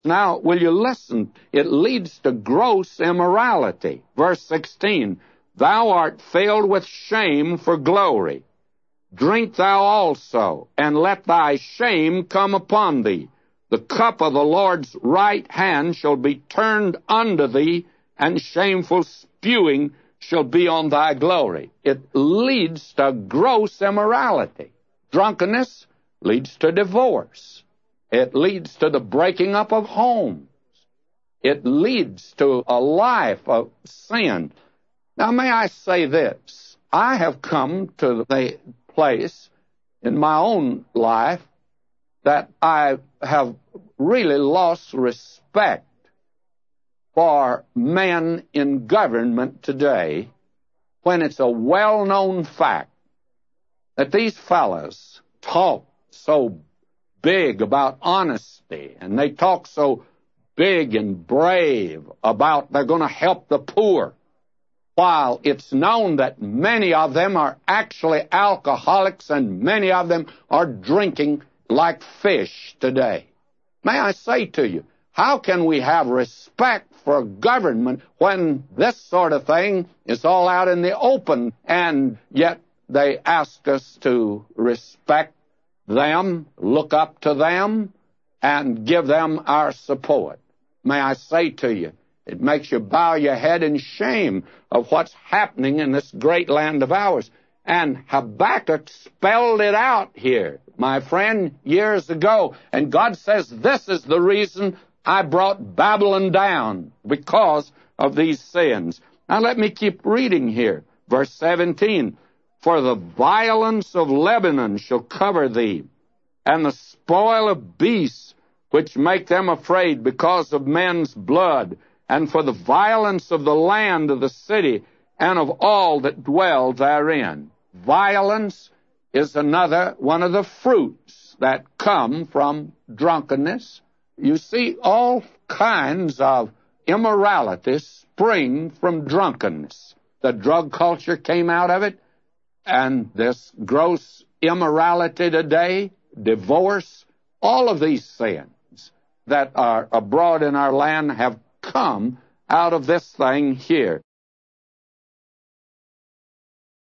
Now, will you listen? It leads to gross immorality. Verse 16, thou art filled with shame for glory. Drink thou also, and let thy shame come upon thee. The cup of the Lord's right hand shall be turned unto thee, and shameful spewing shall be on thy glory. It leads to gross immorality. Drunkenness leads to divorce. It leads to the breaking up of homes. It leads to a life of sin. Now, may I say this? I have come to the place in my own life that I have really lost respect for men in government today, when it's a well-known fact that these fellas talk so big about honesty, and they talk so big and brave about they're going to help the poor, while it's known that many of them are actually alcoholics and many of them are drinking like fish today. May I say to you, how can we have respect for government when this sort of thing is all out in the open, and yet they ask us to respect them, look up to them, and give them our support? May I say to you, it makes you bow your head in shame of what's happening in this great land of ours. And Habakkuk spelled it out here, my friend, years ago. And God says, this is the reason I brought Babylon down, because of these sins. Now let me keep reading here. Verse 17, for the violence of Lebanon shall cover thee, and the spoil of beasts which make them afraid because of men's blood, and for the violence of the land of the city, and of all that dwell therein. Violence is another one of the fruits that come from drunkenness. You see, all kinds of immorality spring from drunkenness. The drug culture came out of it, and this gross immorality today, divorce, all of these sins that are abroad in our land have come out of this thing here.